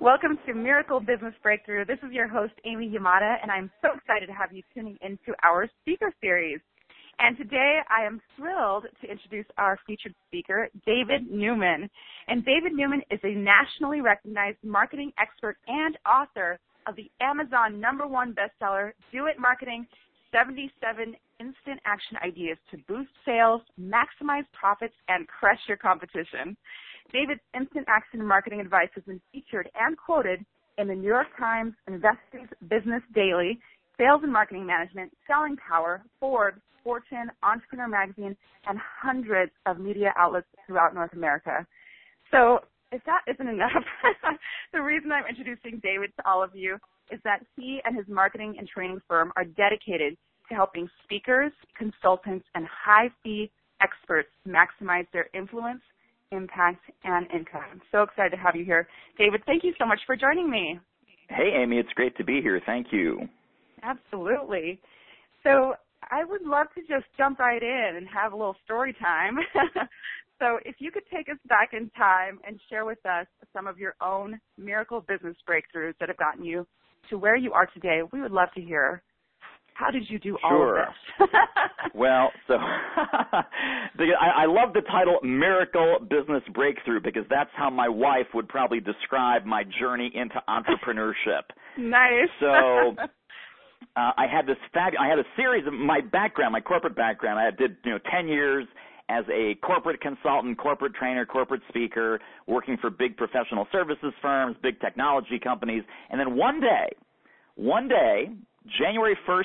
Welcome to Miracle Business Breakthrough. This is your host, Amy Yamada, and I'm so excited to have you tuning into our speaker series. And today I am thrilled to introduce our featured speaker, David Newman. And David Newman is a nationally recognized marketing expert and author of the Amazon #1 bestseller, Do It Marketing, 77 Instant Action Ideas to Boost Sales, Maximize Profits, and Crush Your Competition. David's instant action marketing advice has been featured and quoted in the New York Times, Investors Business Daily, Sales and Marketing Management, Selling Power, Forbes, Fortune, Entrepreneur Magazine, and hundreds of media outlets throughout North America. So if that isn't enough, the reason I'm introducing David to all of you is that he and his marketing and training firm are dedicated to helping speakers, consultants, and high-fee experts maximize their influence, impact, and income. I'm so excited to have you here. David, thank you so much for joining me. Hey, Amy, it's great to be here. Thank you. Absolutely. So I would love to just jump right in and have a little story time. So if you could take us back in time and share with us some of your own miracle business breakthroughs that have gotten you to where you are today, we would love to hear. How did you do all of this? Well, so I love the title Miracle Business Breakthrough because that's how my wife would probably describe my journey into entrepreneurship. Nice. So I had a series of my background, my corporate background. I did 10 years as a corporate consultant, corporate trainer, corporate speaker, working for big professional services firms, big technology companies, and then one day, January 1st,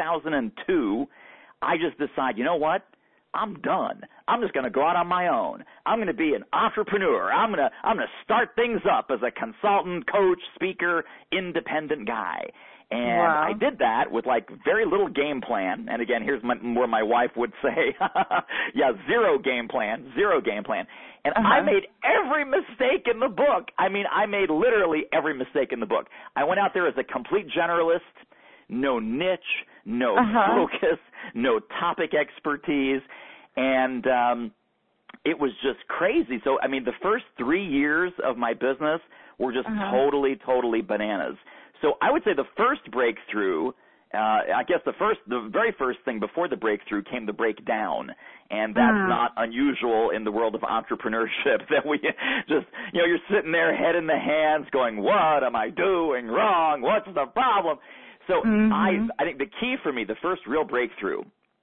2002, I just decided, you know what? I'm done. I'm just going to go out on my own. I'm going to be an entrepreneur. I'm going to start things up as a consultant, coach, speaker, independent guy. And wow. I did that with like very little game plan. And again, here's where my wife would say, zero game plan. And I made every mistake in the book. I mean, I made literally every mistake in the book. I went out there as a complete generalist. No niche, no focus, no topic expertise, and it was just crazy. So, I mean, the first 3 years of my business were just totally bananas. So I would say the first breakthrough, I guess the very first thing before the breakthrough came the breakdown, and that's not unusual in the world of entrepreneurship that we just, you're sitting there head in the hands going, what am I doing wrong? What's the problem? So I think the key for me, the first real breakthrough,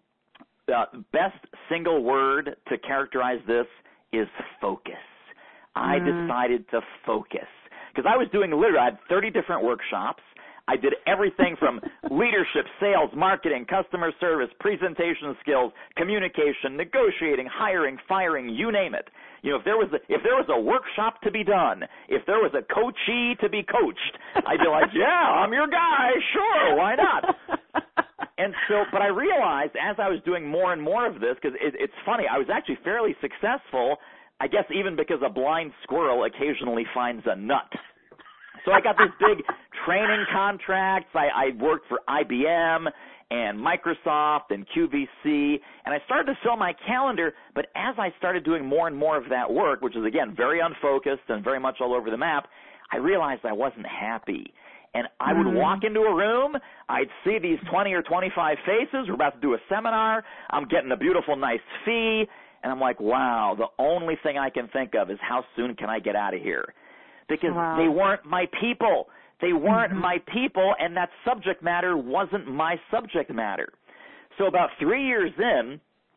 the best single word to characterize this is focus. I decided to focus because I was doing I had 30 different workshops. I did everything from leadership, sales, marketing, customer service, presentation skills, communication, negotiating, hiring, firing, you name it. If there was a workshop to be done, if there was a coachee to be coached, I'd be like, yeah, I'm your guy, sure, why not? And so, but I realized as I was doing more and more of this, because it's funny, I was actually fairly successful, I guess even because a blind squirrel occasionally finds a nut. So I got these big training contracts. I worked for IBM and Microsoft and QVC, and I started to fill my calendar, but as I started doing more and more of that work, which is, again, very unfocused and very much all over the map, I realized I wasn't happy. And I would walk into a room, I'd see these 20 or 25 faces, we're about to do a seminar, I'm getting a beautiful, nice fee, and I'm like, wow, the only thing I can think of is how soon can I get out of here? Because they weren't my people. They weren't my people, and that subject matter wasn't my subject matter. So about 3 years in,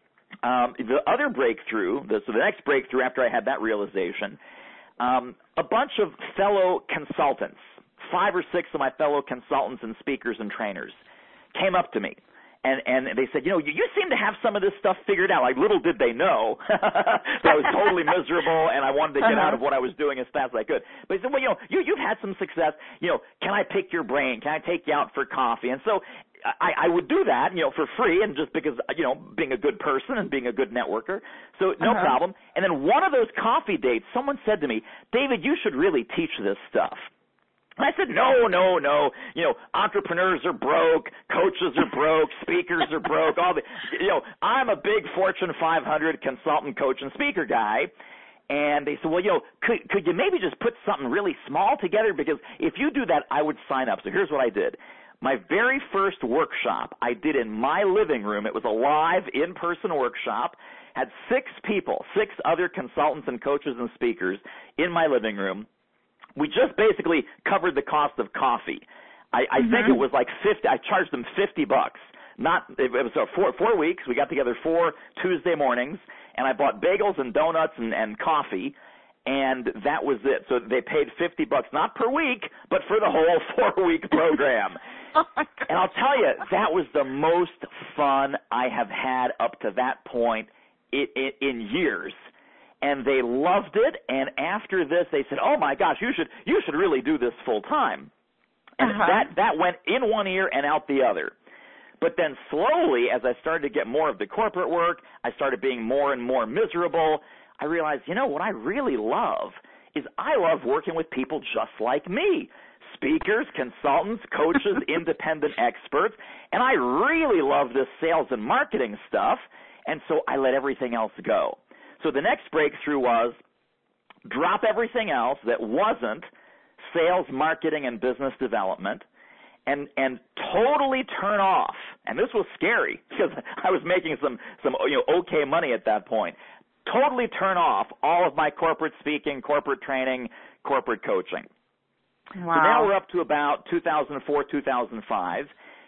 the other breakthrough, the next breakthrough after I had that realization, a bunch of fellow consultants, 5 or 6 of my fellow consultants and speakers and trainers came up to me. And they said, you seem to have some of this stuff figured out. Like, little did they know that I was totally miserable and I wanted to get out of what I was doing as fast as I could. But they said, well, you've had some success. Can I pick your brain? Can I take you out for coffee? And so I would do that, for free and just because, being a good person and being a good networker. So no problem. And then one of those coffee dates, someone said to me, David, you should really teach this stuff. And I said, no. Entrepreneurs are broke, coaches are broke, speakers are broke. I'm a big Fortune 500 consultant, coach, and speaker guy. And they said, well, could you maybe just put something really small together? Because if you do that, I would sign up. So here's what I did. My very first workshop I did in my living room. It was a live, in-person workshop. Had 6 people, 6 other consultants and coaches and speakers in my living room. We just basically covered the cost of coffee. I think it was like 50. I charged them $50. It was 4 weeks. We got together 4 Tuesday mornings, and I bought bagels and donuts and coffee, and that was it. So they paid $50, not per week, but for the whole 4-week program. And I'll tell you, that was the most fun I have had up to that point in years. And they loved it, and after this they said, oh my gosh, you should really do this full time. And that went in one ear and out the other. But then slowly, as I started to get more of the corporate work, I started being more and more miserable. I realized, what I really love is I love working with people just like me. Speakers, consultants, coaches, independent experts, and I really love this sales and marketing stuff, and so I let everything else go. So the next breakthrough was drop everything else that wasn't sales, marketing, and business development, and totally turn off. And this was scary because I was making some okay money at that point. Totally turn off all of my corporate speaking, corporate training, corporate coaching. Wow. So now we're up to about 2004, 2005,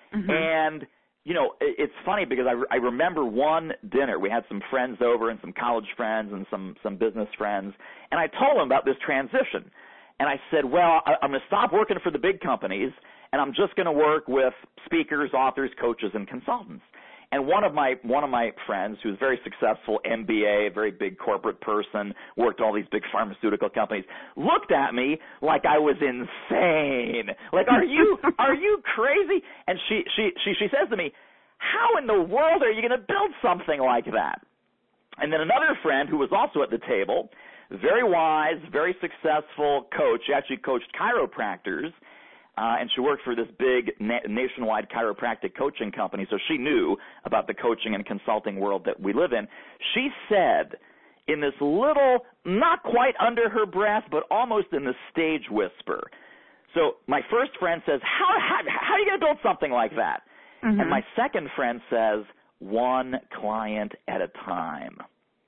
and it's funny because I remember one dinner. We had some friends over and some college friends and some business friends, and I told them about this transition. And I said, well, I'm going to stop working for the big companies, and I'm just going to work with speakers, authors, coaches, and consultants. And one of my friends, who's very successful, MBA, very big corporate person, worked all these big pharmaceutical companies, looked at me like I was insane. Like, are you crazy? And she says to me, how in the world are you going to build something like that? And then another friend who was also at the table, very wise, very successful coach. She actually coached chiropractors. And she worked for this big nationwide chiropractic coaching company, so she knew about the coaching and consulting world that we live in. She said in this little, not quite under her breath, but almost in the stage whisper. So my first friend says, how are you going to build something like that? And my second friend says, one client at a time.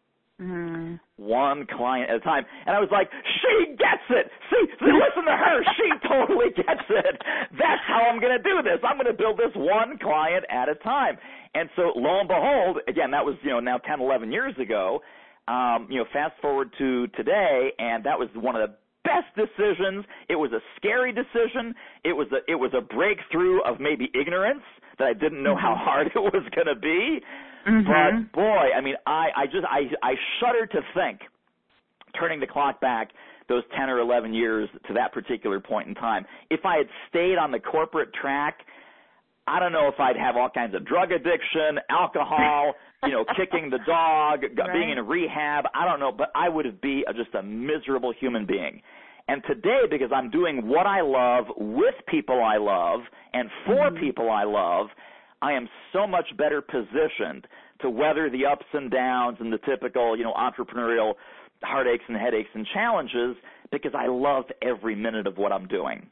One client at a time. And I was like, she gets it. See, listen to her. She totally gets it. That's how I'm going to do this. I'm going to build this one client at a time. And so lo and behold, again, that was, now 10, 11 years ago, fast forward to today, and that was one of the best decisions. It was a scary decision. It was a breakthrough of maybe ignorance that I didn't know how hard it was going to be. But boy, I mean, I shudder to think, turning the clock back those 10 or 11 years to that particular point in time. If I had stayed on the corporate track, I don't know if I'd have all kinds of drug addiction, alcohol, kicking the dog, being in a rehab. I don't know, but I would be just a miserable human being. And today, because I'm doing what I love with people I love and for people I love, I am so much better positioned to weather the ups and downs and the typical, entrepreneurial heartaches and headaches and challenges because I love every minute of what I'm doing.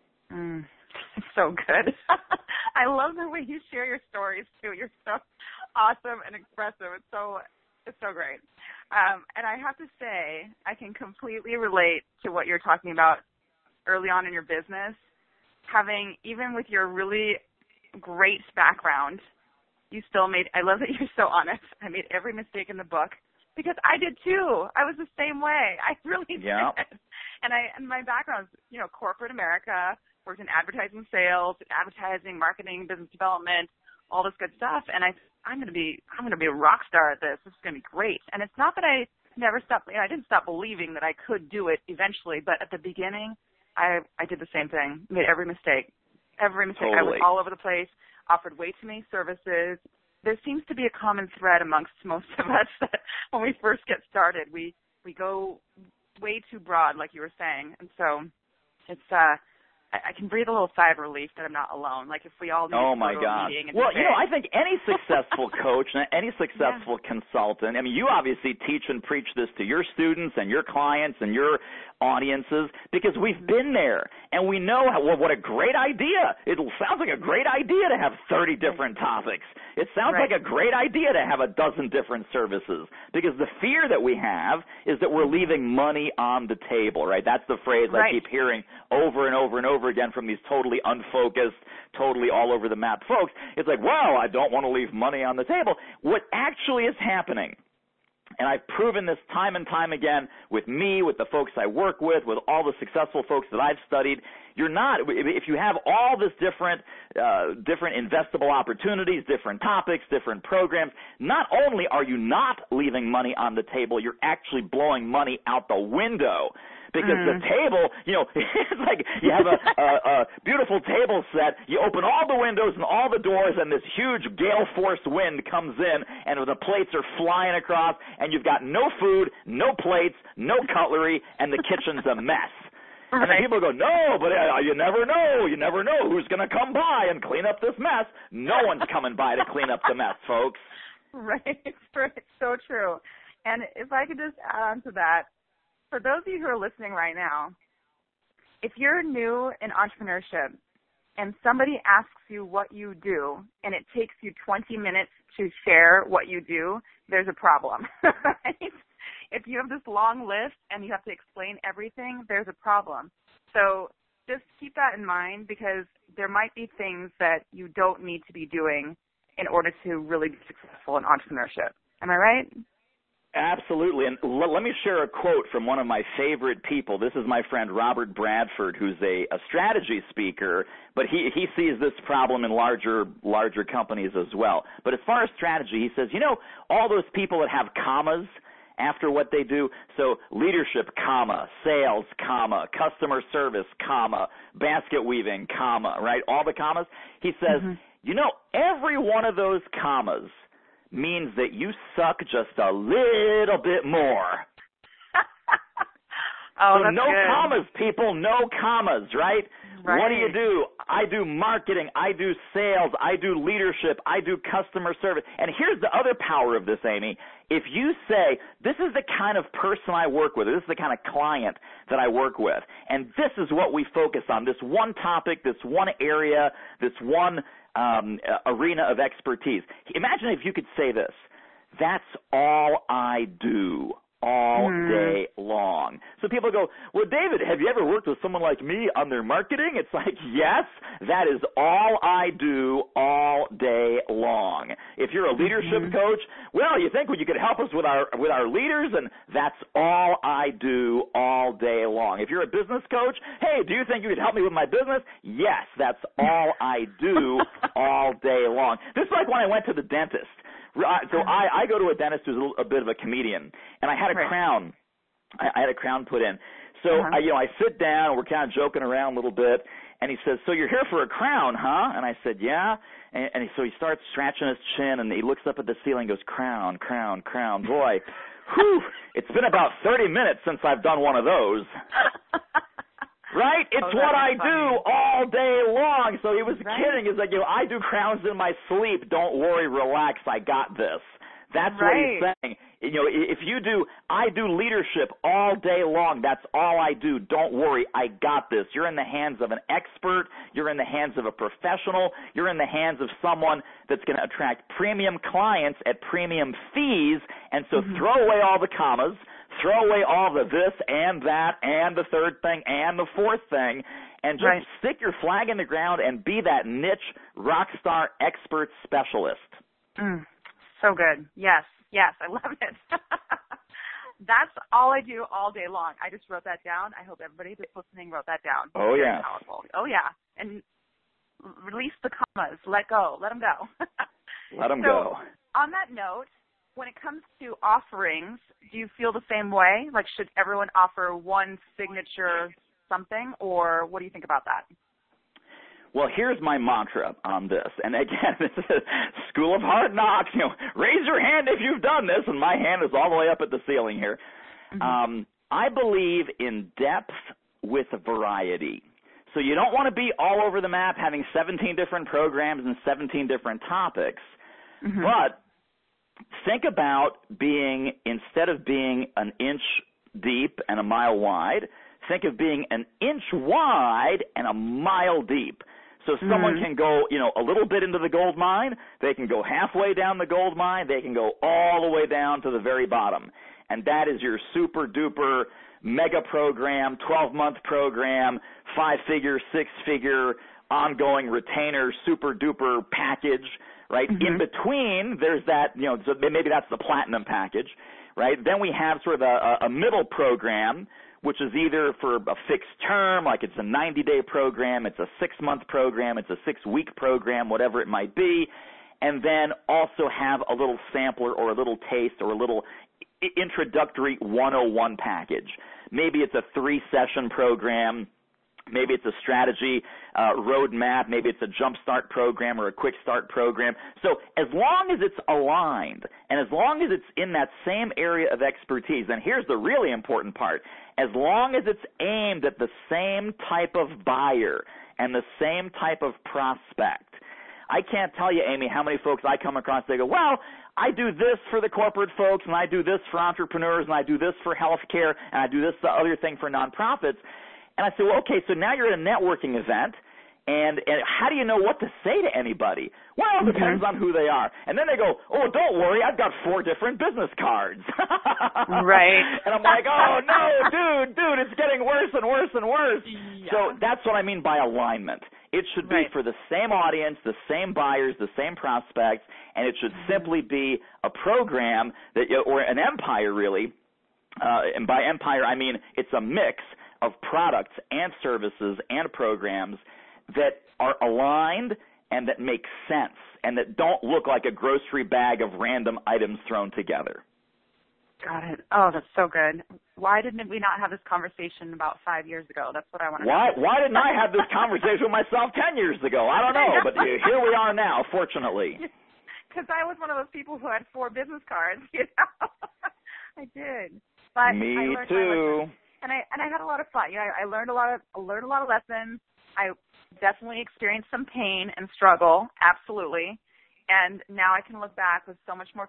So good. I love the way you share your stories, too. You're so awesome and expressive. It's so great. And I have to say, I can completely relate to what you're talking about early on in your business, having, even with your really great background, you still I love that you're so honest. I made every mistake in the book because I did too. I was the same way. I really did. And my background is, corporate America, worked in advertising sales, advertising, marketing, business development, all this good stuff. And I'm going to be a rock star at this. This is going to be great. And it's not that I never stopped, I didn't stop believing that I could do it eventually, but at the beginning, I did the same thing, made every mistake. Totally. I was all over the place, offered way too many services. There seems to be a common thread amongst most of us that when we first get started, we go way too broad, like you were saying. And so it's I can breathe a little sigh of relief that I'm not alone. Like if we all need to go to a meeting. And well, I think any successful coach, any successful consultant, I mean, you obviously teach and preach this to your students and your clients and your audiences because we've been there and we know what a great idea. It sounds like a great idea to have 30 different topics. It sounds like a great idea to have a dozen different services because the fear that we have is that we're leaving money on the table, right? That's the phrase I keep hearing over and over and over again from these totally unfocused, totally all over the map folks. It's like, well, I don't want to leave money on the table. What actually is happening, and I've proven this time and time again with me, with the folks I work with all the successful folks that I've studied, you're not, if you have all this different investable opportunities, different topics, different programs, not only are you not leaving money on the table, you're actually blowing money out the window. Because the table, it's like you have a beautiful table set, you open all the windows and all the doors, and this huge gale force wind comes in, and the plates are flying across, and you've got no food, no plates, no cutlery, and the kitchen's a mess. And then people go, no, but you never know. You never know who's going to come by and clean up this mess. No one's coming by to clean up the mess, folks. Right. So true. And if I could just add on to that, for those of you who are listening right now, if you're new in entrepreneurship and somebody asks you what you do and it takes you 20 minutes to share what you do, there's a problem, right? If you have this long list and you have to explain everything, there's a problem. So just keep that in mind because there might be things that you don't need to be doing in order to really be successful in entrepreneurship. Am I right? Absolutely. And let me share a quote from one of my favorite people. This is my friend Robert Bradford, who's a strategy speaker, but he sees this problem in larger companies as well. But as far as strategy, he says, all those people that have commas after what they do, so leadership, comma, sales, comma, customer service, comma, basket weaving, comma, right? All the commas. He says, every one of those commas means that you suck just a little bit more. So no good. Commas, people, no commas, right? What do? I do marketing, I do sales, I do leadership, I do customer service. And here's the other power of this, Amy. If you say, this is the kind of person I work with, or this is the kind of client that I work with, and this is what we focus on, this one topic, this one area, this one arena of expertise. Imagine if you could say this, that's all I do all day long. So people go, well, David, have you ever worked with someone like me on their marketing? It's like, yes, that is all I do all day long. If you're a leadership coach, well, you think you could help us with our leaders, and that's all I do all day long. If you're a business coach, hey, do you think you could help me with my business? Yes, that's all I do all day long. This is like when I went to the dentist. So I go to a dentist who's a bit of a comedian, and I had a crown. I had a crown put in. So I sit down, we're kind of joking around a little bit, and he says, "So you're here for a crown, huh?" And I said, "Yeah." And so he starts scratching his chin, and he looks up at the ceiling, and goes, "Crown, crown, crown." Boy, whew! It's been about 30 minutes since I've done one of those. Right? It's what I do all day long. So he was kidding. He's like, I do crowns in my sleep. Don't worry, relax. I got this. That's what he's saying. If you do, I do leadership all day long. That's all I do. Don't worry. I got this. You're in the hands of an expert. You're in the hands of a professional. You're in the hands of someone that's going to attract premium clients at premium fees. And so throw away all the commas. Throw away all the this and that and the third thing and the fourth thing, and just stick your flag in the ground and be that niche rock star expert specialist. So good. Yes, I love it. That's all I do all day long. I just wrote that down. I hope everybody that's listening wrote that down. Oh, yeah. Powerful. Oh, yeah. And release the commas. Let go. Let them go. Let them go. On that note, when it comes to offerings, do you feel the same way? Like, should everyone offer one signature something, or what do you think about that? Well, here's my mantra on this. And again, this is a School of Hard Knocks. Raise your hand if you've done this, and my hand is all the way up at the ceiling here. I believe in depth with variety. So you don't want to be all over the map having 17 different programs and 17 different topics. Mm-hmm. But think about being, instead of being an inch deep and a mile wide, think of being an inch wide and a mile deep. So someone can go, a little bit into the gold mine. They can go halfway down the gold mine. They can go all the way down to the very bottom. And that is your super duper mega program, 12-month program, 5-figure, 6-figure, ongoing retainer, super duper package, right? Mm-hmm. In between, there's that, so maybe that's the platinum package, right? Then we have sort of a middle program, which is either for a fixed term, like it's a 90-day program, it's a 6-month program, it's a 6-week program, whatever it might be, and then also have a little sampler or a little taste or a little introductory 101 package. Maybe it's a 3-session program. Maybe it's a strategy roadmap. Maybe it's a jumpstart program or a quick start program. So as long as it's aligned and as long as it's in that same area of expertise, and here's the really important part, as long as it's aimed at the same type of buyer and the same type of prospect. I can't tell you, Amy, how many folks I come across, they go, well, I do this for the corporate folks, and I do this for entrepreneurs, and I do this for healthcare, and I do this other thing for nonprofits. And I say, well, okay, so now you're at a networking event, and how do you know what to say to anybody? Well, it depends on who they are. And then they go, oh, don't worry, I've got 4 different business cards. Right. And I'm like, oh, no, dude, it's getting worse and worse and worse. Yeah. So that's what I mean by alignment. It should be for the same audience, the same buyers, the same prospects, and it should simply be a program that, or an empire really, and by empire I mean it's a mix of products and services and programs that are aligned and that make sense and that don't look like a grocery bag of random items thrown together. Got it. Oh, that's so good. Why didn't we not have this conversation about 5 years ago? That's what I want to know. Why didn't I have this conversation with myself 10 years ago? I don't know, but here we are now, fortunately. Because I was one of those people who had 4 business cards, I did. But Me too. And I had a lot of fun. I learned a lot of lessons. I definitely experienced some pain and struggle, absolutely. And now I can look back with so much more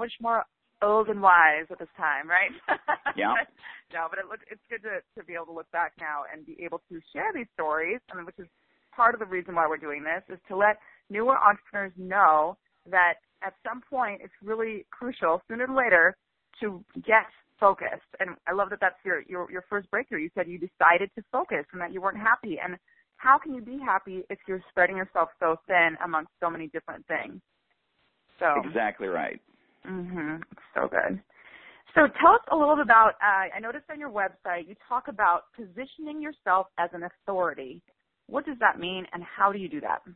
old and wise at this time, right? Yeah. No, but it's good to be able to look back now and be able to share these stories, which is part of the reason why we're doing this, is to let newer entrepreneurs know that at some point it's really crucial, sooner or later, to get focused. And I love that that's your first breakthrough. You said you decided to focus and that you weren't happy. And how can you be happy if you're spreading yourself so thin amongst so many different things? So exactly right. So good. So tell us a little bit about, I noticed on your website you talk about positioning yourself as an authority. What does that mean and how do you do that?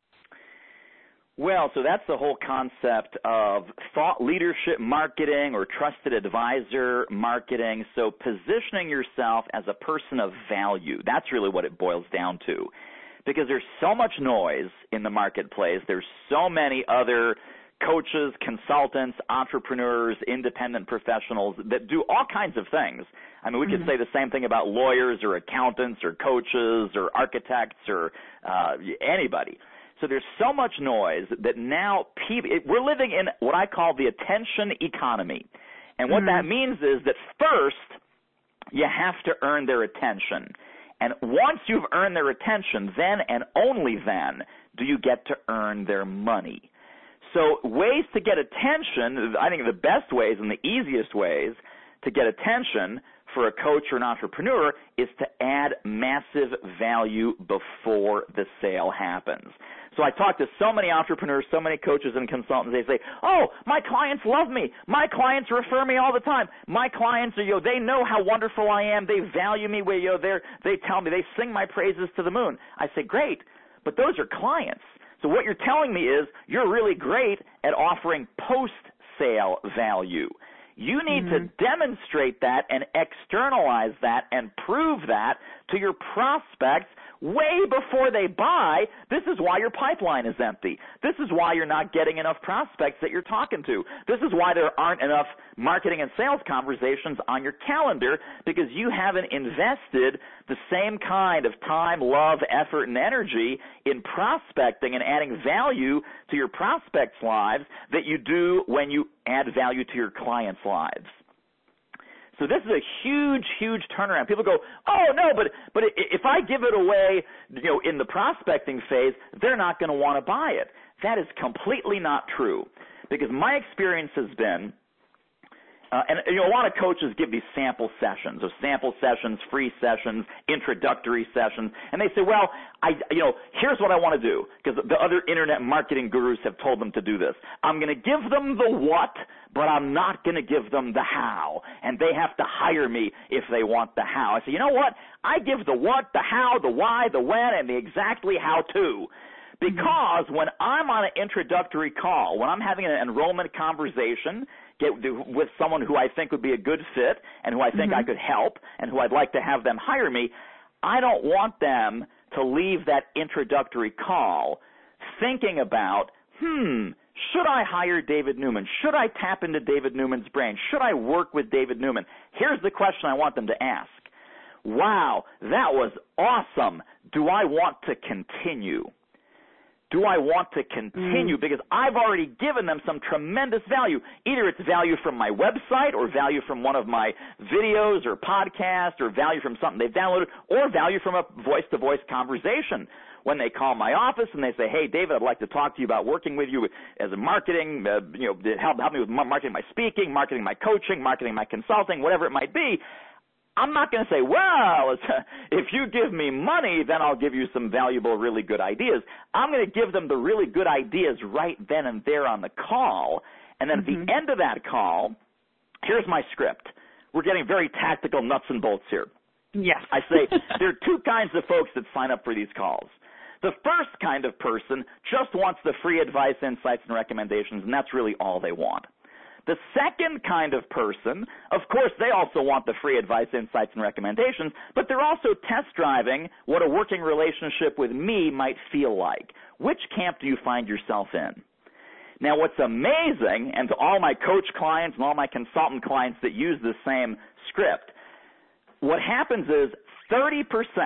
Well, so that's the whole concept of thought leadership marketing or trusted advisor marketing. So positioning yourself as a person of value, that's really what it boils down to. Because there's so much noise in the marketplace. There's so many other coaches, consultants, entrepreneurs, independent professionals that do all kinds of things. I mean, we could say the same thing about lawyers or accountants or coaches or architects or anybody. So there's so much noise that now we're living in what I call the attention economy. And what that means is that first you have to earn their attention. And once you've earned their attention, then and only then do you get to earn their money. So ways to get attention, I think the best ways and the easiest ways to get attention for a coach or an entrepreneur is to add massive value before the sale happens. So I talk to so many entrepreneurs, so many coaches and consultants, they say, oh, my clients love me. My clients refer me all the time. My clients, they know how wonderful I am. They value me. They tell me, they sing my praises to the moon. I say, great, but those are clients. So what you're telling me is you're really great at offering post-sale value. You need to demonstrate that and externalize that and prove that to your prospects way before they buy. This is why your pipeline is empty. This is why you're not getting enough prospects that you're talking to. This is why there aren't enough marketing and sales conversations on your calendar, because you haven't invested the same kind of time, love, effort, and energy in prospecting and adding value to your prospects' lives that you do when you add value to your clients' lives. So this is a huge, huge turnaround. People go, oh, no, but if I give it away, in the prospecting phase, they're not going to want to buy it. That is completely not true, because my experience has been, and a lot of coaches give these sample sessions, free sessions, introductory sessions, and they say, well, here's what I want to do, because the other internet marketing gurus have told them to do this. I'm going to give them the what, but I'm not going to give them the how, and they have to hire me if they want the how. I say, you know what? I give the what, the how, the why, the when, and the exactly how to. Because when I'm on an introductory call, when I'm having an enrollment conversation with someone who I think would be a good fit and who I think I could help and who I'd like to have them hire me, I don't want them to leave that introductory call thinking about, should I hire David Newman? Should I tap into David Newman's brain? Should I work with David Newman? Here's the question I want them to ask. Wow, that was awesome. Do I want to continue? Do I want to continue? Because I've already given them some tremendous value. Either it's value from my website or value from one of my videos or podcasts or value from something they've downloaded or value from a voice-to-voice conversation. When they call my office and they say, hey, David, I'd like to talk to you about working with you as a marketing, help me with marketing my speaking, marketing my coaching, marketing my consulting, whatever it might be, I'm not going to say, well, if you give me money, then I'll give you some valuable, really good ideas. I'm going to give them the really good ideas right then and there on the call. And then at the end of that call, here's my script. We're getting very tactical nuts and bolts here. Yes. I say there are two kinds of folks that sign up for these calls. The first kind of person just wants the free advice, insights, and recommendations, and that's really all they want. The second kind of person, of course, they also want the free advice, insights, and recommendations, but they're also test driving what a working relationship with me might feel like. Which camp do you find yourself in? Now, what's amazing, and to all my coach clients and all my consultant clients that use the same script, what happens is 30%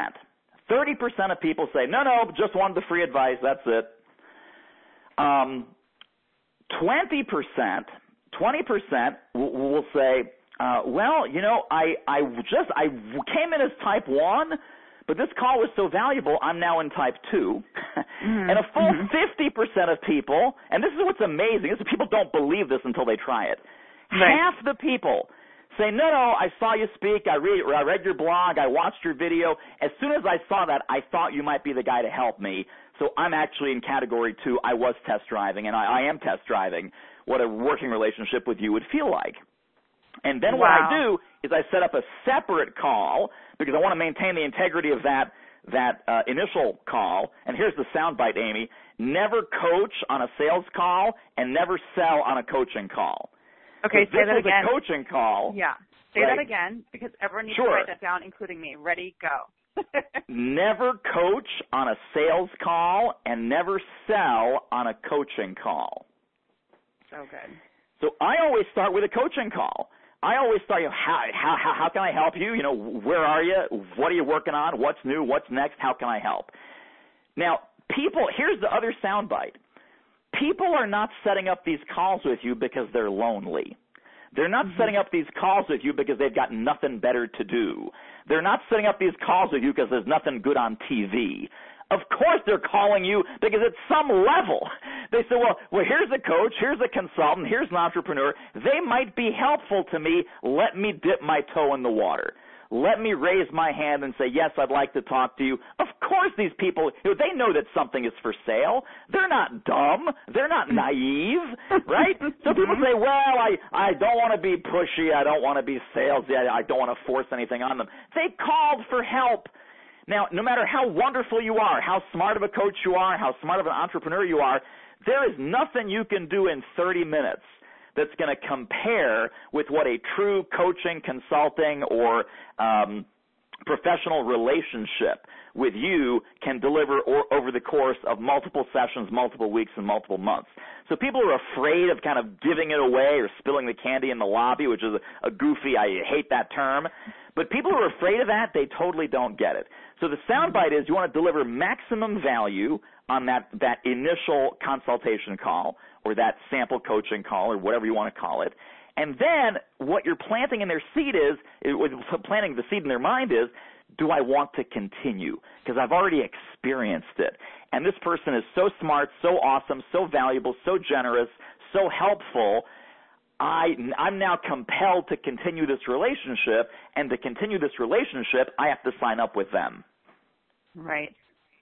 of people say, no, just wanted the free advice, that's it. 20% will say, well, I came in as type 1, but this call was so valuable, I'm now in type 2. And a full 50% of people, and this is what's amazing, is that people don't believe this until they try it. Right. Half the people say, no, I saw you speak, I read your blog, I watched your video. As soon as I saw that, I thought you might be the guy to help me. So I'm actually in category 2. I was test driving, and I am test driving what a working relationship with you would feel like. And then what I do is I set up a separate call because I want to maintain the integrity of that initial call. And here's the soundbite, Amy. Never coach on a sales call and never sell on a coaching call. Okay, say that again. This is a coaching call. Yeah, say that again because everyone needs to write that down, including me. Ready, go. Never coach on a sales call and never sell on a coaching call. So good. So I always start with a coaching call. I always start, how can I help you? Where are you? What are you working on? What's new? What's next? How can I help? Now, here's the other soundbite. People are not setting up these calls with you because they're lonely. They're not setting up these calls with you because they've got nothing better to do. They're not setting up these calls with you because there's nothing good on TV. Of course they're calling you because at some level they say, well, here's a coach, here's a consultant, here's an entrepreneur. They might be helpful to me. Let me dip my toe in the water. Let me raise my hand and say, yes, I'd like to talk to you. Of course these people, they know that something is for sale. They're not dumb. They're not naive, right? So people say, well, I don't want to be pushy. I don't want to be salesy. I don't want to force anything on them. They called for help. Now, no matter how wonderful you are, how smart of a coach you are, how smart of an entrepreneur you are, there is nothing you can do in 30 minutes that's going to compare with what a true coaching, consulting, or professional relationship with you can deliver over the course of multiple sessions, multiple weeks, and multiple months. So people are afraid of kind of giving it away or spilling the candy in the lobby, which is a goofy, I hate that term. But people who are afraid of that, they totally don't get it. So the soundbite is you want to deliver maximum value on that initial consultation call or that sample coaching call or whatever you want to call it. And then what you're planting in their seed planting the seed in their mind is, do I want to continue? Because I've already experienced it. And this person is so smart, so awesome, so valuable, so generous, so helpful. I'm now compelled to continue this relationship, and to continue this relationship, I have to sign up with them. Right.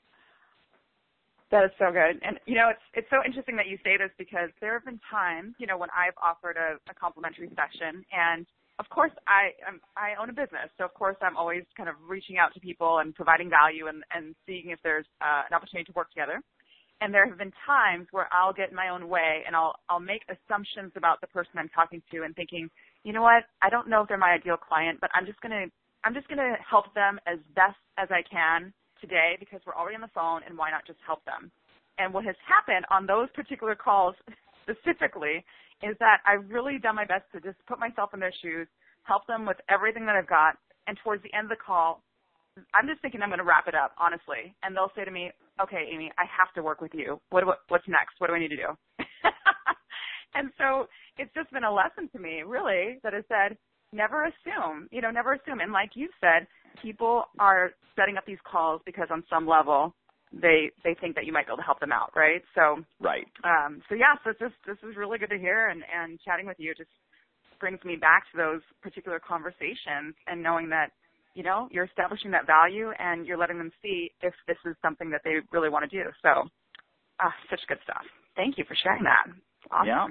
That is so good. And, it's so interesting that you say this because there have been times, when I've offered a complimentary session, and of course I own a business, so of course I'm always kind of reaching out to people and providing value and seeing if there's an opportunity to work together. And there have been times where I'll get in my own way and I'll make assumptions about the person I'm talking to and thinking, you know what, I don't know if they're my ideal client, but I'm just gonna help them as best as I can today because we're already on the phone, and why not just help them? And what has happened on those particular calls specifically is that I've really done my best to just put myself in their shoes, help them with everything that I've got, and towards the end of the call, I'm just thinking I'm going to wrap it up, honestly. And they'll say to me, okay, Amy, I have to work with you. What's next? What do I need to do? And so it's just been a lesson to me, really, that has said, never assume, never assume. And like you said, people are setting up these calls because on some level they think that you might be able to help them out, right? So right. So this is really good to hear, and chatting with you just brings me back to those particular conversations and knowing that, you're establishing that value and you're letting them see if this is something that they really want to do. So such good stuff. Thank you for sharing that. Awesome. Yeah.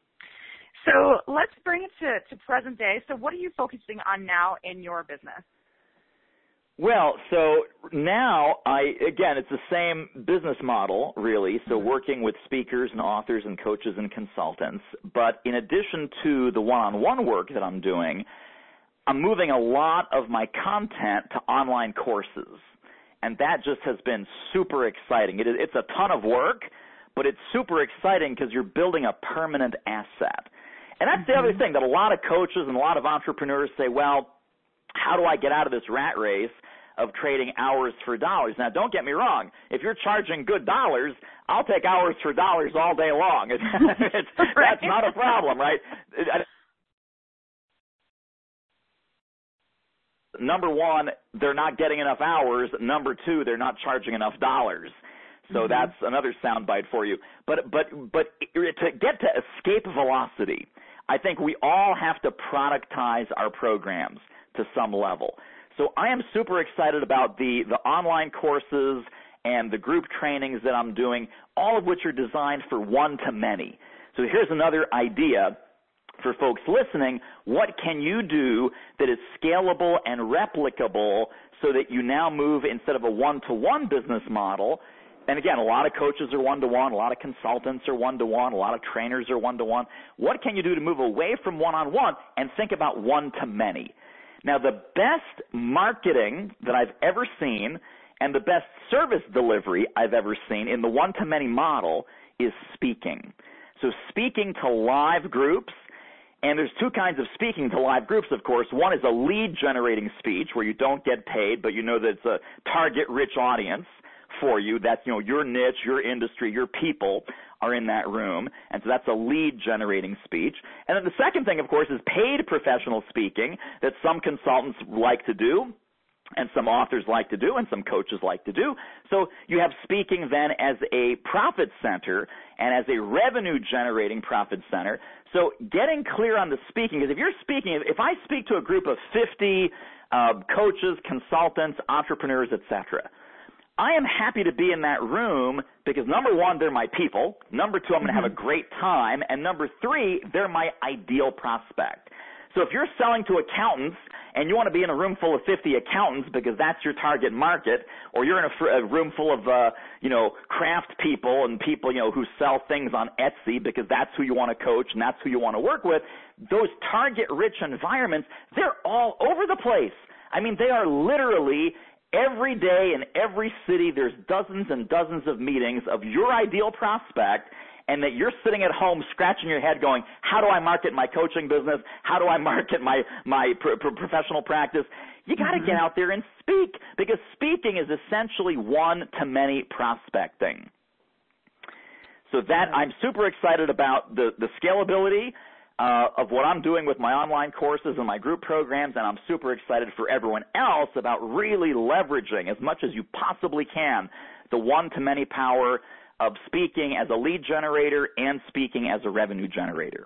So let's bring it to present day. So what are you focusing on now in your business? Well, so now again, it's the same business model, really. So working with speakers and authors and coaches and consultants. But in addition to the one-on-one work that I'm doing, I'm moving a lot of my content to online courses. And that just has been super exciting. It's a ton of work, but it's super exciting because you're building a permanent asset. And that's the other thing that a lot of coaches and a lot of entrepreneurs say, well, how do I get out of this rat race of trading hours for dollars? Now, don't get me wrong. If you're charging good dollars, I'll take hours for dollars all day long. That's not a problem, right? Number one, they're not getting enough hours. Number two, they're not charging enough dollars. So that's another soundbite for you. But to get to escape velocity, I think we all have to productize our programs to some level. So I am super excited about the online courses and the group trainings that I'm doing, all of which are designed for one-to-many. So here's another idea for folks listening. What can you do that is scalable and replicable so that you now move, instead of a one-to-one business model, and again, a lot of coaches are one-to-one, a lot of consultants are one-to-one, a lot of trainers are one-to-one. What can you do to move away from one-on-one and think about one-to-many? Now, the best marketing that I've ever seen and the best service delivery I've ever seen in the one-to-many model is speaking. So speaking to live groups, and there's two kinds of speaking to live groups, of course. One is a lead-generating speech where you don't get paid, but you know that it's a target-rich audience for you. That's, your niche, your industry, your people are in that room. And so that's a lead-generating speech. And then the second thing, of course, is paid professional speaking that some consultants like to do, and some authors like to do, and some coaches like to do. So you have speaking then as a profit center and as a revenue-generating profit center. So getting clear on the speaking is, if you're speaking, if I speak to a group of 50 coaches, consultants, entrepreneurs, etc., I am happy to be in that room because, number one, they're my people. Number two, I'm going to have a great time. And number three, they're my ideal prospect. So if you're selling to accountants and you want to be in a room full of 50 accountants because that's your target market, or you're in a room full of, craft people and people, who sell things on Etsy because that's who you want to coach and that's who you want to work with, those target-rich environments, they're all over the place. I mean, they are literally every day in every city, there's dozens and dozens of meetings of your ideal prospect, and that you're sitting at home scratching your head going, how do I market my coaching business? How do I market my professional practice? You got to get out there and speak, because speaking is essentially one-to-many prospecting. So that I'm super excited about the scalability of what I'm doing with my online courses and my group programs, and I'm super excited for everyone else about really leveraging as much as you possibly can the one-to-many power of speaking as a lead generator and speaking as a revenue generator.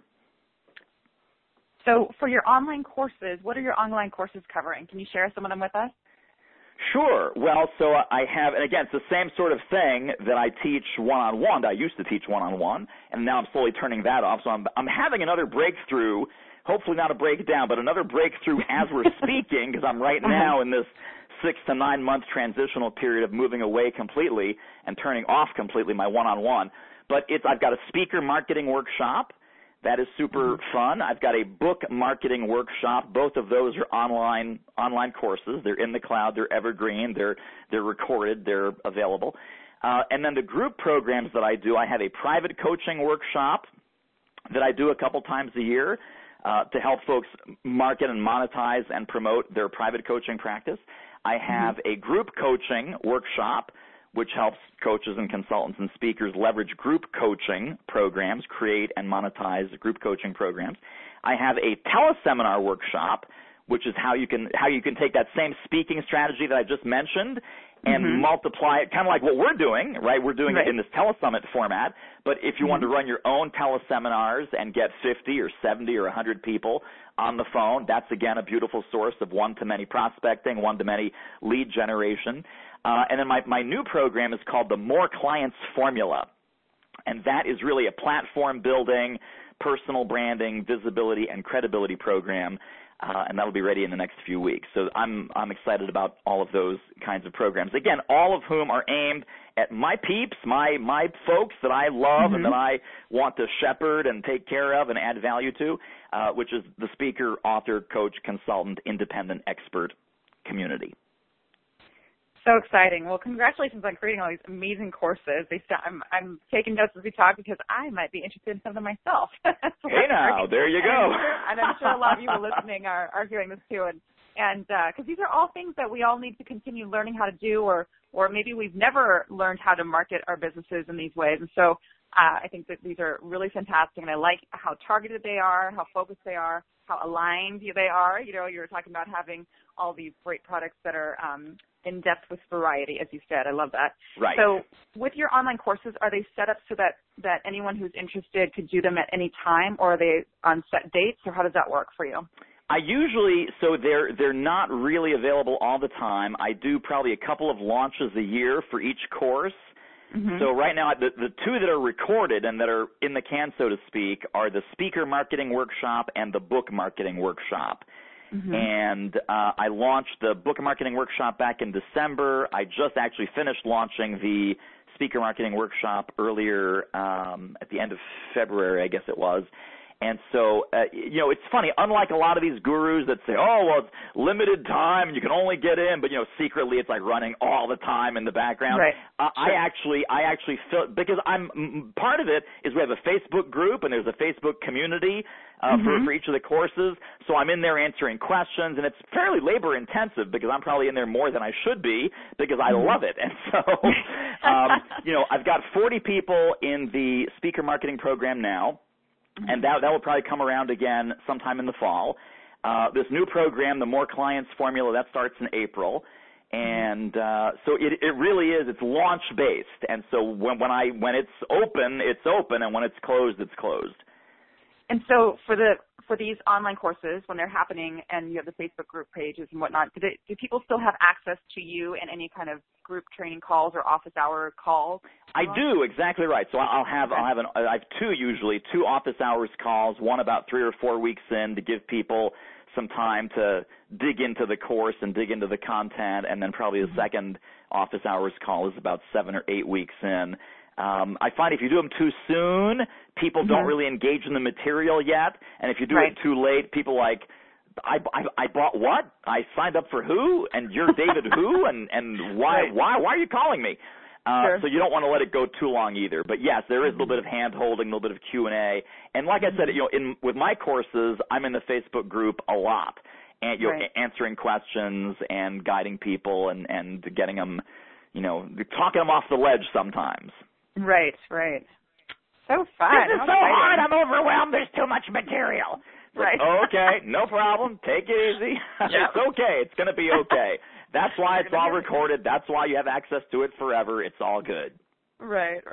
So for your online courses, what are your online courses covering? Can you share some of them with us? Sure. Well, so I have, and again, it's the same sort of thing that I teach one-on-one, that I used to teach one-on-one, and now I'm slowly turning that off. So I'm having another breakthrough, hopefully not a breakdown, but another breakthrough as we're speaking, because I'm right now in this 6 to 9 month transitional period of moving away completely and turning off completely my one-on-one. But I've got a speaker marketing workshop. That is super fun. I've got a book marketing workshop. Both of those are online courses. They're in the cloud. They're evergreen. They're recorded. They're available. And then the group programs that I do, I have a private coaching workshop that I do a couple times a year to help folks market and monetize and promote their private coaching practice. I have a group coaching workshop, which helps coaches and consultants and speakers leverage group coaching programs, create and monetize group coaching programs. I have a teleseminar workshop, which is how you can take that same speaking strategy that I just mentioned and multiply it, kind of like what we're doing, right? We're doing it in this telesummit format, but if you want to run your own teleseminars and get 50 or 70 or 100 people on the phone, that's, again, a beautiful source of one-to-many prospecting, one-to-many lead generation. And then my new program is called the More Clients Formula, and that is really a platform building, personal branding, visibility, and credibility program, and that'll be ready in the next few weeks. So I'm excited about all of those kinds of programs. Again, all of whom are aimed at my peeps, my folks that I love and that I want to shepherd and take care of and add value to, which is the speaker, author, coach, consultant, independent expert community. So exciting. Well, congratulations on creating all these amazing courses. I'm taking notes as we talk because I might be interested in some of them myself. Hey now, there you go. And I'm sure a lot of you listening are hearing this too. And because these are all things that we all need to continue learning how to do, or maybe we've never learned how to market our businesses in these ways. And so I think that these are really fantastic, and I like how targeted they are, how focused they are, how aligned they are. You know, you were talking about having all these great products that are in depth with variety, as you said. I love that. Right. So with your online courses, are they set up so that anyone who's interested could do them at any time, or are they on set dates, or how does that work for you? So they're not really available all the time. I do probably a couple of launches a year for each course. So right now, the two that are recorded and that are in the can, so to speak, are the speaker marketing workshop and the book marketing workshop. And I launched the book marketing workshop back in December. I just actually finished launching the speaker marketing workshop earlier at the end of February, I guess it was. And so, it's funny, unlike a lot of these gurus that say, oh, well, it's limited time and you can only get in, but, secretly it's like running all the time in the background. Right. I actually feel, because part of it is we have a Facebook group and there's a Facebook community for each of the courses. So I'm in there answering questions, and it's fairly labor intensive because I'm probably in there more than I should be because I love it. And so, I've got 40 people in the speaker marketing program now. And that will probably come around again sometime in the fall. This new program, the More Clients Formula, that starts in April. And so it really is, it's launch-based. And so when it's open, and when it's closed, it's closed. And so for these online courses, when they're happening and you have the Facebook group pages and whatnot, do people still have access to you in any kind of group training calls or office hour calls? I do, exactly right. So I have two office hours calls, one about 3 or 4 weeks in to give people some time to dig into the course and dig into the content, and then probably the second office hours call is about 7 or 8 weeks in. I find if you do them too soon, people don't really engage in the material yet, and if you do it too late, people I bought what? I signed up for who? And you're David who? And why are you calling me? Sure. So you don't want to let it go too long either. But yes, there is a little bit of hand holding, a little bit of Q&A. And like I said, with my courses, I'm in the Facebook group a lot, and answering questions and guiding people and getting them, talking them off the ledge sometimes. Right. So fun. This is so hard. I'm overwhelmed. There's too much material. Right. Okay, no problem. Take it easy. It's okay. It's going to be okay. That's why it's all recorded. That's why you have access to it forever. It's all good. Right.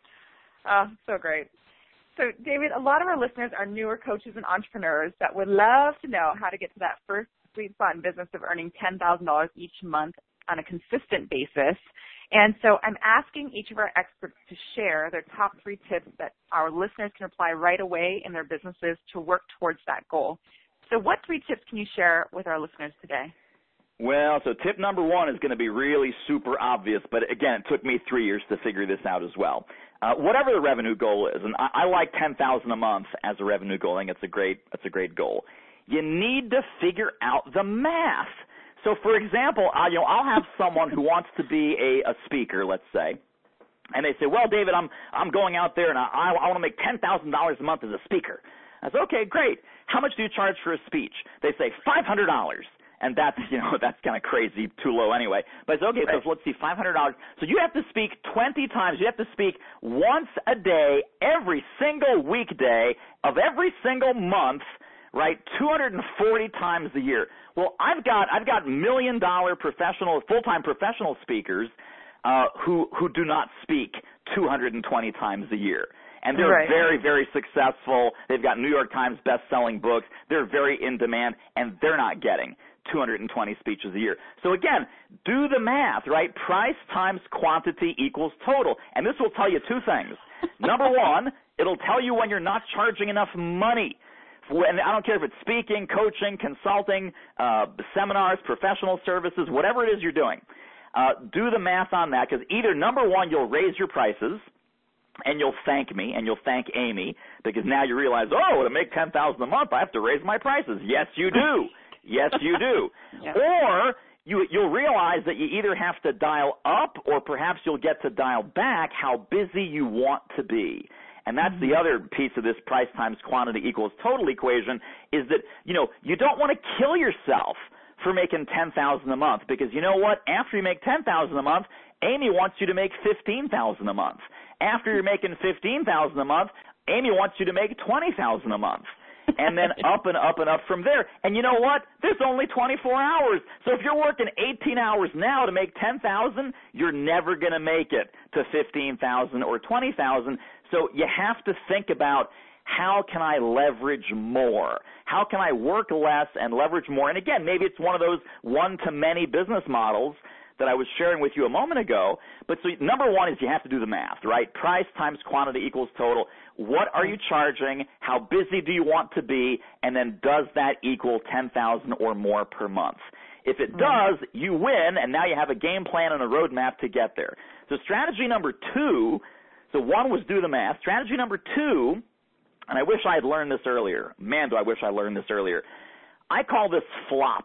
Oh, so great. So, David, a lot of our listeners are newer coaches and entrepreneurs that would love to know how to get to that first sweet spot in business of earning $10,000 each month on a consistent basis. And so I'm asking each of our experts to share their top 3 tips that our listeners can apply right away in their businesses to work towards that goal. So what 3 tips can you share with our listeners today? Well, so tip number 1 is going to be really super obvious, but again, it took me 3 years to figure this out as well. Whatever the revenue goal is, and I like $10,000 a month as a revenue goal. I think it's a great goal. You need to figure out the math. So, for example, I'll have someone who wants to be a speaker, let's say, and they say, well, David, I'm going out there and I want to make $10,000 a month as a speaker. I say, okay, great. How much do you charge for a speech? They say $500. And that's kind of crazy, too low anyway. But it's okay, so let's see, $500. So you have to speak 20 times. You have to speak once a day, every single weekday of every single month, right, 240 times a year. Well, I've got $1 million full-time professional speakers who do not speak 220 times a year. And they're very, very successful. They've got New York Times best-selling books. They're very in demand, and they're not getting 220 speeches a year. So again, do the math, right? Price times quantity equals total. And this will tell you 2 things. Number 1, it'll tell you when you're not charging enough money. And I don't care if it's speaking, coaching, consulting, seminars, professional services, whatever it is you're doing. Do the math on that, because either, number 1, you'll raise your prices, and you'll thank me, and you'll thank Amy, because now you realize, to make $10,000 a month, I have to raise my prices. Yes, you do. Yes, you do. Yeah. Or you'll realize that you either have to dial up, or perhaps you'll get to dial back how busy you want to be. And that's the other piece of this price times quantity equals total equation, is that, you don't want to kill yourself for making $10,000 a month, because you know what? After you make $10,000 a month, Amy wants you to make $15,000 a month. After you're making $15,000 a month, Amy wants you to make $20,000 a month. And then up and up and up from there. And you know what? There's only 24 hours. So if you're working 18 hours now to make $10,000, you're never going to make it to $15,000 or $20,000. So you have to think about, how can I leverage more? How can I work less and leverage more? And again, maybe it's one of those one-to-many business models that I was sharing with you a moment ago. But so number 1 is you have to do the math, right? Price times quantity equals total. What are you charging? How busy do you want to be? And then does that equal $10,000 or more per month? If it does, you win, and now you have a game plan and a roadmap to get there. So strategy number 2, so 1 was do the math. Strategy number 2, and I wish I had learned this earlier. Man, do I wish I learned this earlier. I call this FLOP.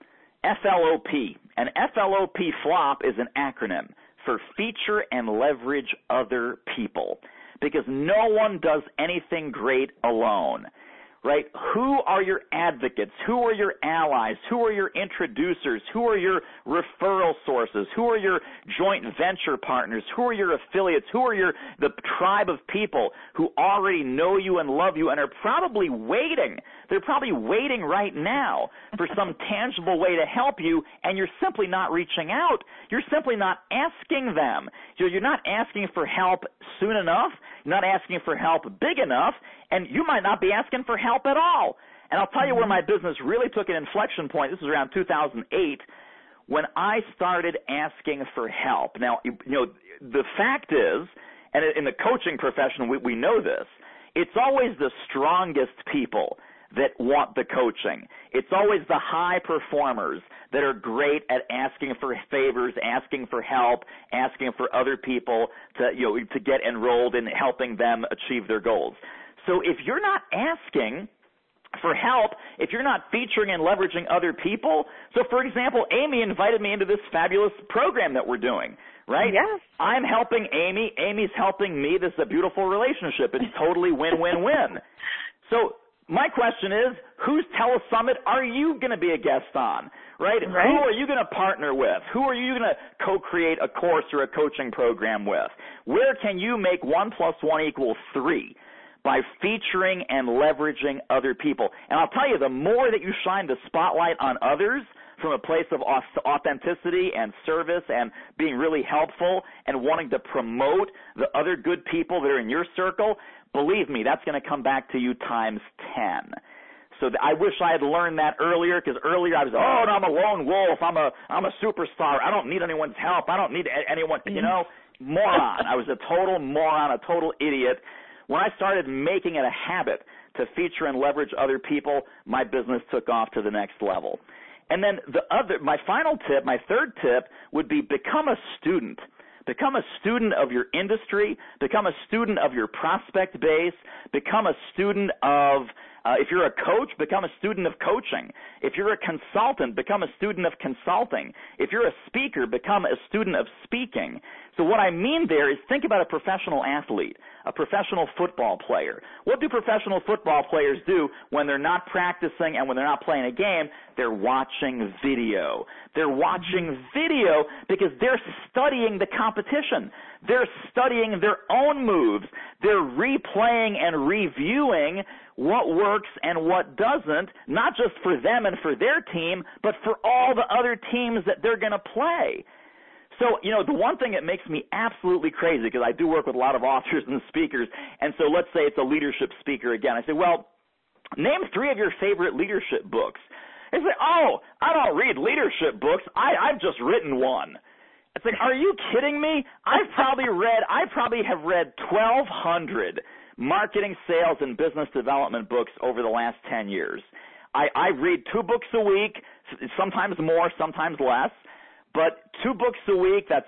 F-L-O-P. And F-L-O-P, FLOP, is an acronym for feature and leverage other people, because no one does anything great alone, right? Who are your advocates? Who are your allies? Who are your introducers? Who are your referral sources? Who are your joint venture partners? Who are your affiliates? Who are the tribe of people who already know you and love you and are probably waiting? They're probably waiting right now for some tangible way to help you, and you're simply not reaching out. You're simply not asking them. You're not asking for help soon enough. You're not asking for help big enough, and you might not be asking for help at all. And I'll tell you where my business really took an inflection point. This was around 2008 when I started asking for help. Now, the fact is, and in the coaching profession, we know this, it's always the strongest people that want the coaching. It's always the high performers that are great at asking for favors, asking for help, asking for other people to get enrolled in helping them achieve their goals. So if you're not asking, for help if you're not featuring and leveraging other people. So, for example, Amy invited me into this fabulous program that we're doing, right? Yes. I'm helping Amy. Amy's helping me. This is a beautiful relationship. It's totally win-win-win. So my question is, whose Telesummit are you going to be a guest on, right? Who are you going to partner with? Who are you going to co-create a course or a coaching program with? Where can you make 1 + 1 = 3? By featuring and leveraging other people. And I'll tell you, the more that you shine the spotlight on others from a place of authenticity and service and being really helpful and wanting to promote the other good people that are in your circle, believe me, that's going to come back to you times 10. So I wish I had learned that earlier, because earlier I was, no, I'm a lone wolf. I'm a superstar. I don't need anyone's help. I don't need anyone, moron. I was a total moron, a total idiot. When I started making it a habit to feature and leverage other people, my business took off to the next level. And then my final tip, my third tip, would be become a student. Become a student of your industry. Become a student of your prospect base. Become a student of, if you're a coach, become a student of coaching. If you're a consultant, become a student of consulting. If you're a speaker, become a student of speaking. So what I mean there is, think about a professional athlete, a professional football player. What do professional football players do when they're not practicing and when they're not playing a game? They're watching video. They're watching video because they're studying the competition. They're studying their own moves. They're replaying and reviewing what works and what doesn't, not just for them and for their team, but for all the other teams that they're going to play. So, the one thing that makes me absolutely crazy, because I do work with a lot of authors and speakers, and so let's say it's a leadership speaker again. I say, well, name 3 of your favorite leadership books. They say, oh, I don't read leadership books. I've just written one. It's like, are you kidding me? I probably have read 1,200 marketing, sales, and business development books over the last 10 years. I read 2 books a week, sometimes more, sometimes less. But 2 books a week, that's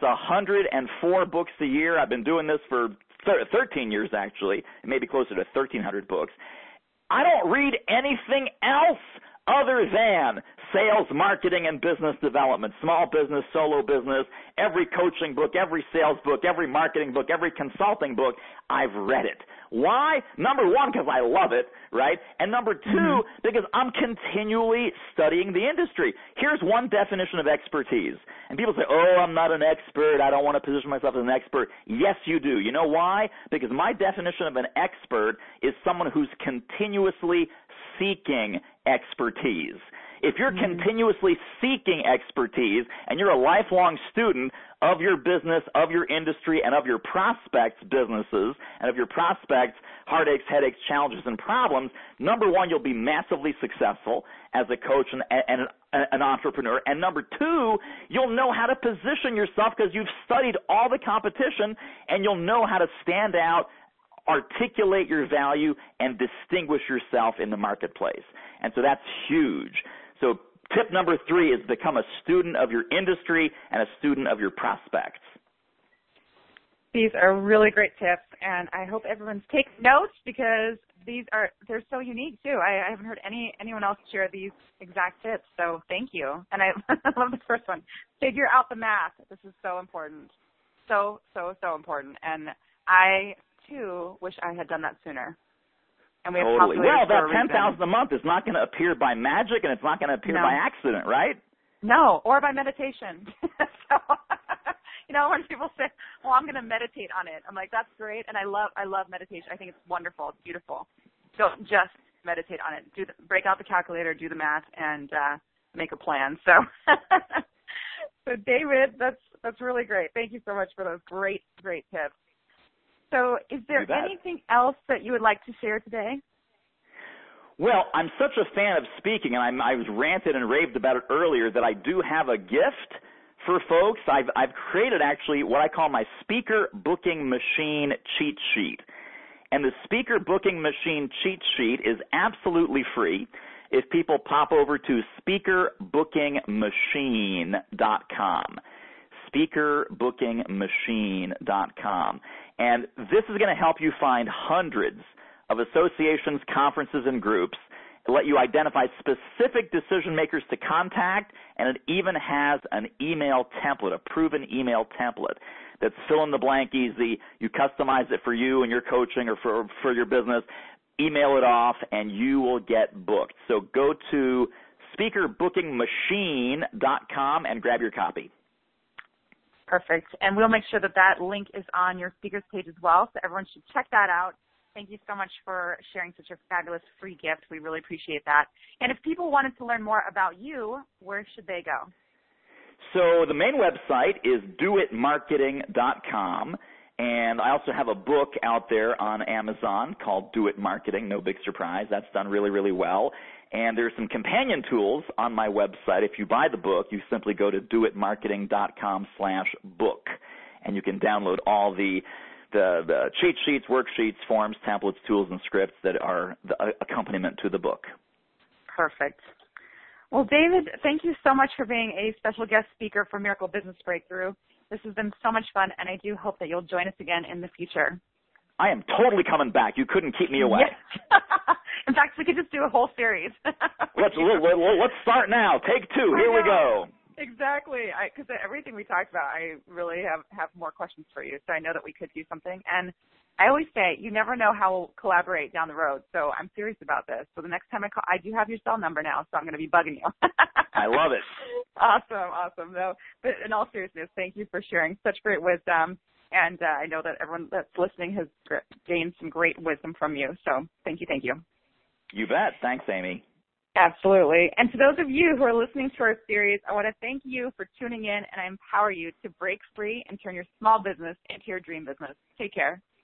104 books a year. I've been doing this for 13 years, actually, maybe closer to 1,300 books. I don't read anything else other than sales, marketing, and business development, small business, solo business, every coaching book, every sales book, every marketing book, every consulting book. I've read it. Why? Number 1, because I love it, right? And number 2, because I'm continually studying the industry. Here's one definition of expertise. And people say, oh, I'm not an expert. I don't want to position myself as an expert. Yes, you do. You know why? Because my definition of an expert is someone who's continuously seeking expertise. If you're continuously seeking expertise and you're a lifelong student of your business, of your industry, and of your prospects' businesses, and of your prospects' heartaches, headaches, challenges, and problems, number 1, you'll be massively successful as a coach and an entrepreneur. And number 2, you'll know how to position yourself because you've studied all the competition, and you'll know how to stand out, articulate your value, and distinguish yourself in the marketplace. And so that's huge. So tip number 3 is become a student of your industry and a student of your prospects. These are really great tips, and I hope everyone's taking notes because they're so unique too. I haven't heard anyone else share these exact tips, so thank you. And I love the first one. Figure out the math. This is so important. So important. And I too wish I had done that sooner. And we have totally. Well, that $10,000 a month is not going to appear by magic, and it's not going to appear by accident, right? No, or by meditation. So, when people say, "Well, I'm going to meditate on it," I'm like, "That's great," and I love meditation. I think it's wonderful. It's beautiful. Don't just meditate on it. Break out the calculator, do the math, and make a plan. So, David, that's really great. Thank you so much for those great tips. So is there anything else that you would like to share today? Well, I'm such a fan of speaking, and I was ranted and raved about it earlier, that I do have a gift for folks. I've created actually what I call my Speaker Booking Machine cheat sheet. And the Speaker Booking Machine cheat sheet is absolutely free if people pop over to speakerbookingmachine.com. speakerbookingmachine.com. And this is going to help you find hundreds of associations, conferences, and groups let you identify specific decision makers to contact, and it even has an email template, a proven email template that's fill in the blank easy. You customize it for you and your coaching or for your business. Email it off, and you will get booked. So go to speakerbookingmachine.com and grab your copy. Perfect. And we'll make sure that that link is on your speakers page as well, so everyone should check that out. Thank you so much for sharing such a fabulous free gift. We really appreciate that. And if people wanted to learn more about you, where should they go? So the main website is doitmarketing.com, and I also have a book out there on Amazon called Do It Marketing, no big surprise. That's done really, really well. And there's some companion tools on my website. If you buy the book, you simply go to doitmarketing.com/book, and you can download all the cheat sheets, worksheets, forms, templates, tools, and scripts that are the accompaniment to the book. Perfect. Well, David, thank you so much for being a special guest speaker for Miracle Business Breakthrough. This has been so much fun, and I do hope that you'll join us again in the future. I am totally coming back. You couldn't keep me away. Yes. In fact, we could just do a whole series. Let's start now. Take two. Here we go. Exactly. Because everything we talked about, I really have more questions for you. So I know that we could do something. And I always say, you never know how we'll collaborate down the road. So I'm serious about this. So the next time I call, I do have your cell number now, so I'm going to be bugging you. I love it. Awesome. No, but in all seriousness, thank you for sharing such great wisdom. And I know that everyone that's listening has gained some great wisdom from you. So thank you. You bet. Thanks, Amy. Absolutely. And to those of you who are listening to our series, I want to thank you for tuning in, and I empower you to break free and turn your small business into your dream business. Take care.